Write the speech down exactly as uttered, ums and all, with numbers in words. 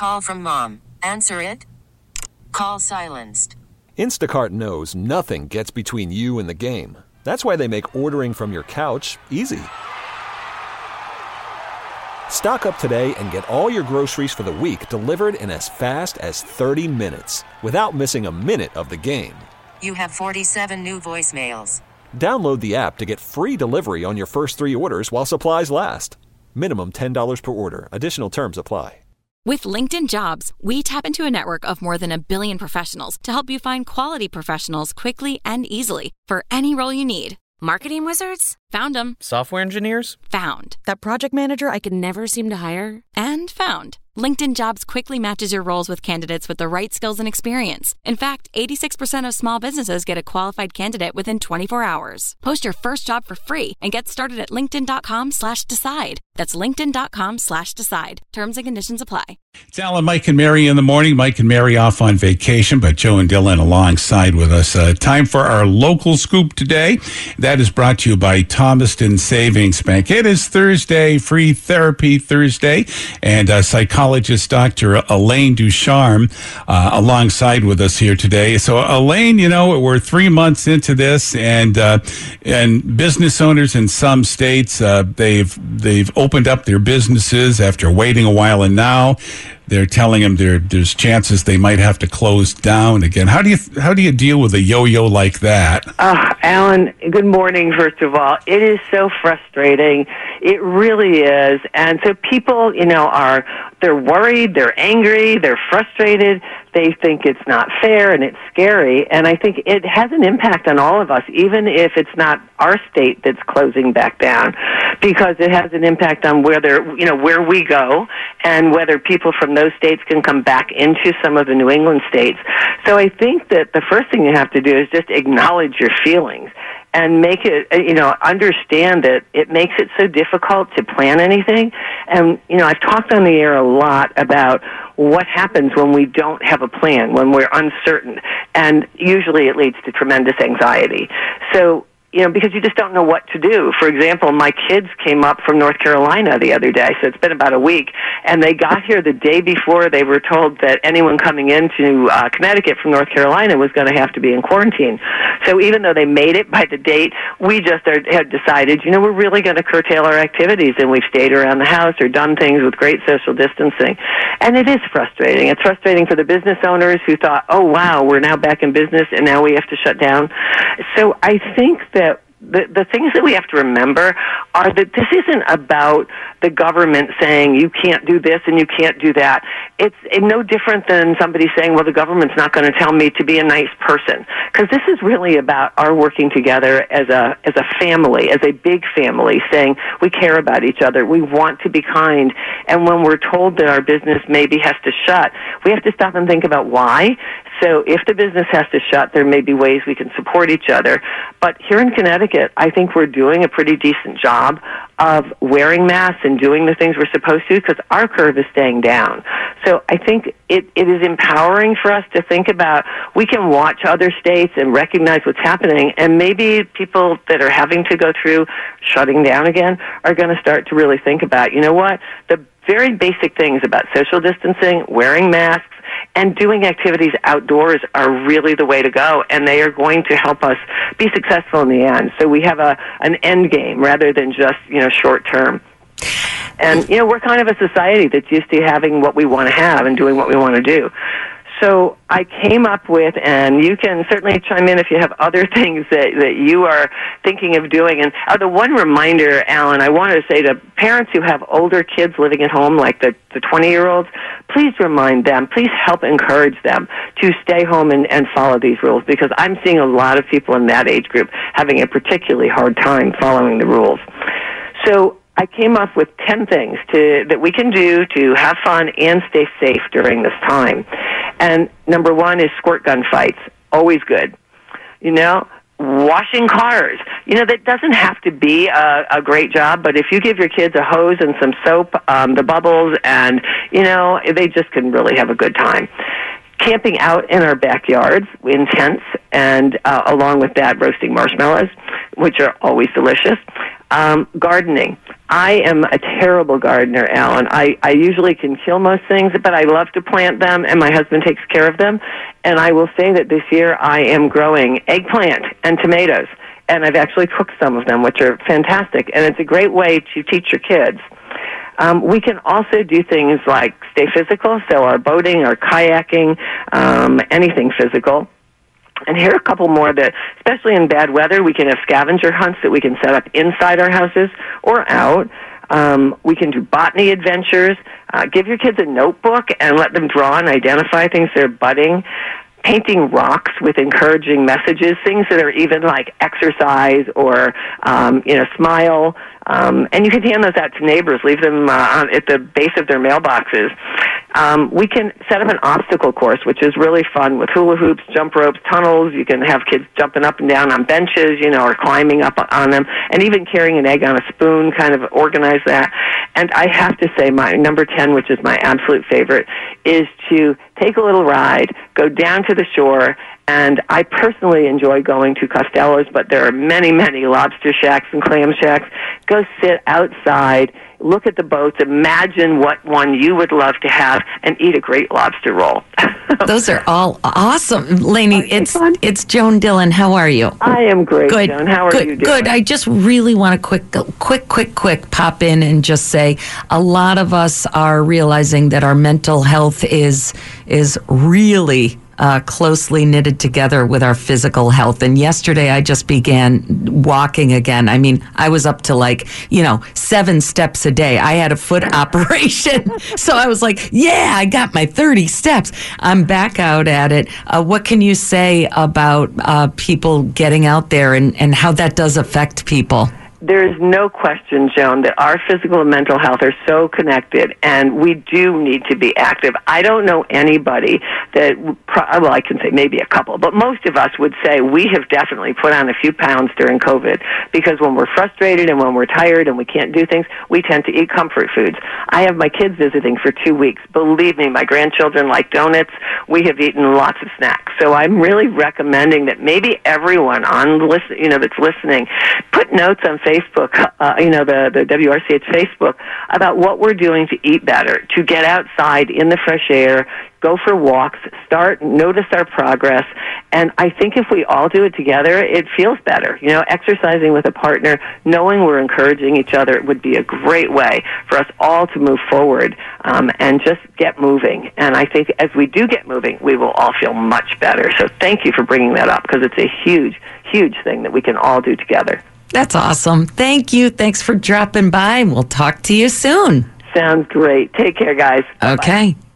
Call from mom. Answer it. Call silenced. Instacart knows nothing gets between you and the game. That's why they make ordering from your couch easy. Stock up today and get all your groceries for the week delivered in as fast as thirty minutes without missing a minute of the game. You have forty-seven new voicemails. Download the app to get free delivery on your first three orders while supplies last. Minimum ten dollars per order. Additional terms apply. With LinkedIn Jobs, we tap into a network of more than a billion professionals to help you find quality professionals quickly and easily for any role you need. Marketing wizards? Found them. Software engineers? Found. That project manager I could never seem to hire? And found. LinkedIn Jobs quickly matches your roles with candidates with the right skills and experience. In fact, eighty-six percent of small businesses get a qualified candidate within twenty-four hours. Post your first job for free and get started at linkedin.com slash decide. That's linkedin.com slash decide. Terms and conditions apply. It's Alan, Mike, and Mary in the morning. Mike and Mary off on vacation, but Joe and Dylan alongside with us. Uh, time for our local scoop today. That is brought to you by Thomaston Savings Bank. It is Thursday, Free Therapy Thursday, and uh, psychologist Doctor Elaine Ducharme uh, alongside with us here today. So, Elaine, you know, we're three months into this, and uh, and business owners in some states, uh, they've they've opened up their businesses after waiting a while, and now they're telling them there there's chances they might have to close down again. How do you how do you deal with a yo-yo like that? Uh, Alan, good morning, first of all. It is so frustrating. It really is. And so people, you know, are, they're worried, they're angry, they're frustrated. They think it's not fair and it's scary. And I think it has an impact on all of us, even if it's not our state that's closing back down, because it has an impact on whether, you know, where we go and whether people from those states can come back into some of the New England states. So I think that the first thing you have to do is just acknowledge your feelings and make it, you know, understand that it makes it so difficult to plan anything. And, you know, I've talked on the air a lot about what happens when we don't have a plan, when we're uncertain. And usually it leads to tremendous anxiety. So, you know, because you just don't know what to do. For example, my kids came up from North Carolina the other day, so it's been about a week, and they got here the day before they were told that anyone coming into uh, Connecticut from North Carolina was going to have to be in quarantine. So even though they made it by the date, we just are, had decided, you know, we're really going to curtail our activities, and we've stayed around the house or done things with great social distancing. And it is frustrating. It's frustrating for the business owners who thought, oh, wow, we're now back in business, and now we have to shut down. So I think that The, the things that we have to remember are that this isn't about the government saying you can't do this and you can't do that. It's no different than somebody saying, well, the government's not going to tell me to be a nice person. Because this is really about our working together as a as a family, as a big family, saying we care about each other, we want to be kind. And when we're told that our business maybe has to shut, we have to stop and think about why. So if the business has to shut, there may be ways we can support each other. But here in Connecticut, I think we're doing a pretty decent job of wearing masks and doing the things we're supposed to because our curve is staying down. So I think it, it is empowering for us to think about we can watch other states and recognize what's happening, and maybe people that are having to go through shutting down again are going to start to really think about, you know what, the very basic things about social distancing, wearing masks, and doing activities outdoors are really the way to go, and they are going to help us be successful in the end. So we have a an end game rather than just, you know, short term. And, you know, we're kind of a society that's used to having what we want to have and doing what we want to do. So I came up with, and you can certainly chime in if you have other things that, that you are thinking of doing. And uh, the one reminder, Alan, I wanted to say to parents who have older kids living at home, like the, the twenty-year-olds, please remind them, please help encourage them to stay home and, and follow these rules, because I'm seeing a lot of people in that age group having a particularly hard time following the rules. So I came up with ten things to, that we can do to have fun and stay safe during this time. And number one is squirt gun fights. Always good. You know, washing cars. You know, that doesn't have to be a, a great job, but if you give your kids a hose and some soap, um, the bubbles, and, you know, they just can really have a good time. Camping out in our backyards in tents, and uh, along with that, roasting marshmallows, which are always delicious. Um, gardening. I am a terrible gardener, Alan. I, I usually can kill most things, but I love to plant them, and my husband takes care of them. And I will say that this year I am growing eggplant and tomatoes, and I've actually cooked some of them, which are fantastic. And it's a great way to teach your kids. Um, we can also do things like stay physical, so our boating, our kayaking, um, anything physical. And here are a couple more that, especially in bad weather, we can have scavenger hunts that we can set up inside our houses or out. Um, we can do botany adventures. Uh, give your kids a notebook and let them draw and identify things that are budding. Painting rocks with encouraging messages, things that are even like exercise or, um, you know, smile. Um, and you can hand those out to neighbors, leave them uh, on, at the base of their mailboxes. Um, we can set up an obstacle course, which is really fun with hula hoops, jump ropes, tunnels. You can have kids jumping up and down on benches, you know, or climbing up on them, and even carrying an egg on a spoon, kind of organize that. And I have to say my number ten, which is my absolute favorite, is to take a little ride, go down to the shore, and I personally enjoy going to Costello's, but there are many, many lobster shacks and clam shacks. Go sit outside, look at the boats, imagine what one you would love to have, and eat a great lobster roll. Those are all awesome. Lainey, it's fun? It's Joan Dillon. How are you? I am great, good. Joan. How are good, you doing? Good. I just really want to quick, quick, quick, quick pop in and just say a lot of us are realizing that our mental health is is really Uh, closely knitted together with our physical health. And yesterday I just began walking again. I mean, I was up to like, you know, seven steps a day. I had a foot operation. So I was like, yeah, I got my thirty steps. I'm back out at it. Uh, what can you say about uh, people getting out there and, and how that does affect people? There is no question, Joan, that our physical and mental health are so connected, and we do need to be active. I don't know anybody that, well, I can say maybe a couple, but most of us would say we have definitely put on a few pounds during COVID, because when we're frustrated and when we're tired and we can't do things, we tend to eat comfort foods. I have my kids visiting for two weeks. Believe me, my grandchildren like donuts. We have eaten lots of snacks. So I'm really recommending that maybe everyone on listen, you know, that's listening, put notes on Facebook, uh, you know, the, the W R C H Facebook, about what we're doing to eat better, to get outside in the fresh air, go for walks, start, notice our progress. And I think if we all do it together, it feels better. You know, exercising with a partner, knowing we're encouraging each other would be a great way for us all to move forward um, and just get moving. And I think as we do get moving, we will all feel much better. So thank you for bringing that up, because it's a huge, huge thing that we can all do together. That's awesome. Thank you. Thanks for dropping by. We'll talk to you soon. Sounds great. Take care, guys. Okay. Bye.